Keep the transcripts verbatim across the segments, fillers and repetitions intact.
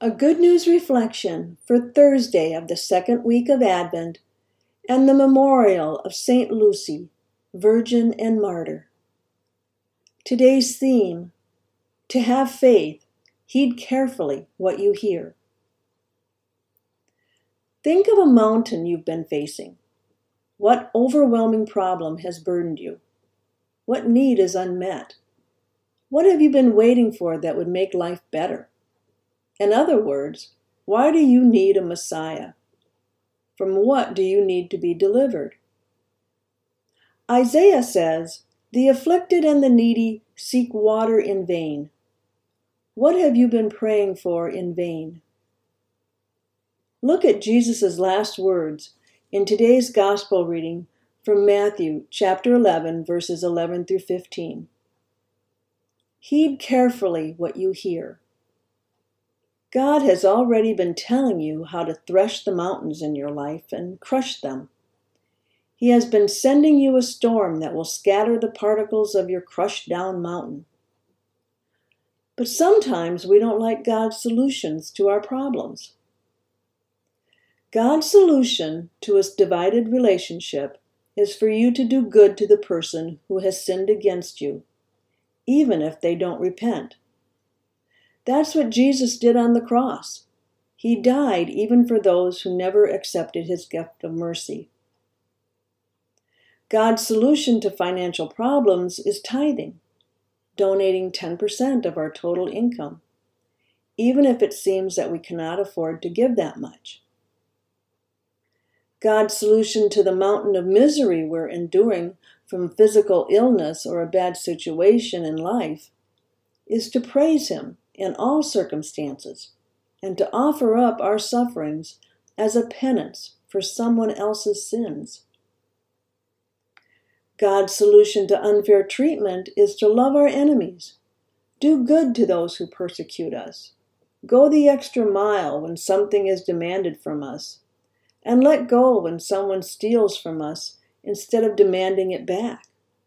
A Good News Reflection for Thursday of the second week of Advent and the memorial of Saint Lucy, Virgin and Martyr. Today's theme: to have faith, heed carefully what you hear. Think of a mountain you've been facing. What overwhelming problem has burdened you? What need is unmet? What have you been waiting for that would make life better? In other words, why do you need a Messiah? From what do you need to be delivered? Isaiah says, "The afflicted and the needy seek water in vain." What have you been praying for in vain? Look at Jesus' last words in today's gospel reading from Matthew chapter eleven, verses eleven through fifteen. Heed carefully what you hear. God has already been telling you how to thresh the mountains in your life and crush them. He has been sending you a storm that will scatter the particles of your crushed down mountain. But sometimes we don't like God's solutions to our problems. God's solution to a divided relationship is for you to do good to the person who has sinned against you, even if they don't repent. That's what Jesus did on the cross. He died even for those who never accepted his gift of mercy. God's solution to financial problems is tithing, donating ten percent of our total income, even if it seems that we cannot afford to give that much. God's solution to the mountain of misery we're enduring from physical illness or a bad situation in life is to praise him in all circumstances and to offer up our sufferings as a penance for someone else's sins. God's solution to unfair treatment is to love our enemies, do good to those who persecute us, go the extra mile when something is demanded from us, and let go when someone steals from us instead of demanding it back.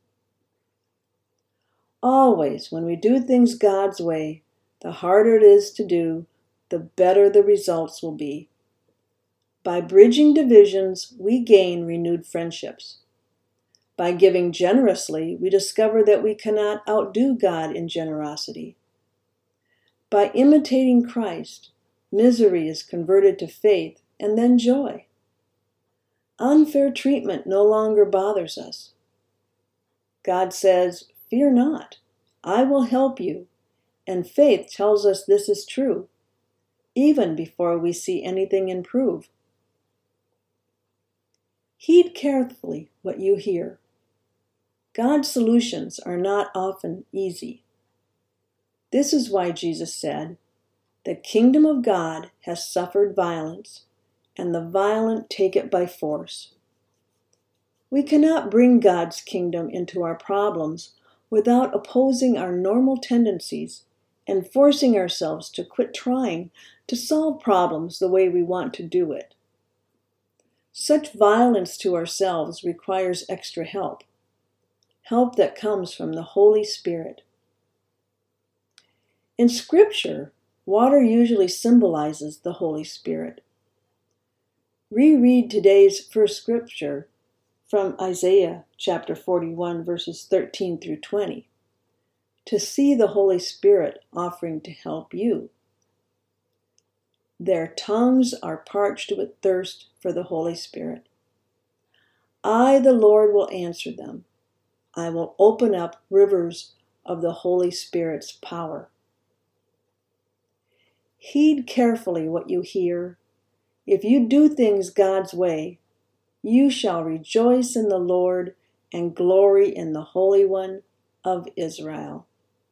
Always, when we do things God's way, the harder it is to do, the better the results will be. By bridging divisions, we gain renewed friendships. By giving generously, we discover that we cannot outdo God in generosity. By imitating Christ, misery is converted to faith and then joy. Unfair treatment no longer bothers us. God says, "Fear not, I will help you," and faith tells us this is true, even before we see anything improve. Heed carefully what you hear. God's solutions are not often easy. This is why Jesus said, "The kingdom of God has suffered violence, and the violent take it by force." We cannot bring God's kingdom into our problems without opposing our normal tendencies and forcing ourselves to quit trying to solve problems the way we want to do it. Such violence to ourselves requires extra help, help that comes from the Holy Spirit. In Scripture, water usually symbolizes the Holy Spirit. Reread today's first scripture from Isaiah chapter forty-one, verses thirteen through twenty, to see the Holy Spirit offering to help you. Their tongues are parched with thirst for the Holy Spirit. I, the Lord, will answer them. I will open up rivers of the Holy Spirit's power. Heed carefully what you hear. If you do things God's way, you shall rejoice in the Lord and glory in the Holy One of Israel.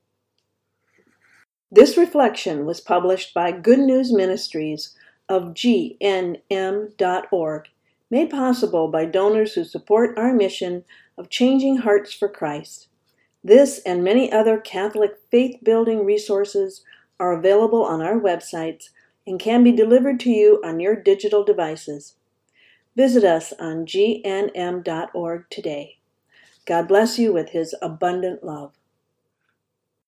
This reflection was published by Good News Ministries of G N M dot org, made possible by donors who support our mission of changing hearts for Christ. This and many other Catholic faith-building resources are available on our websites and can be delivered to you on your digital devices. Visit us on G N M dot org today. God bless you with his abundant love.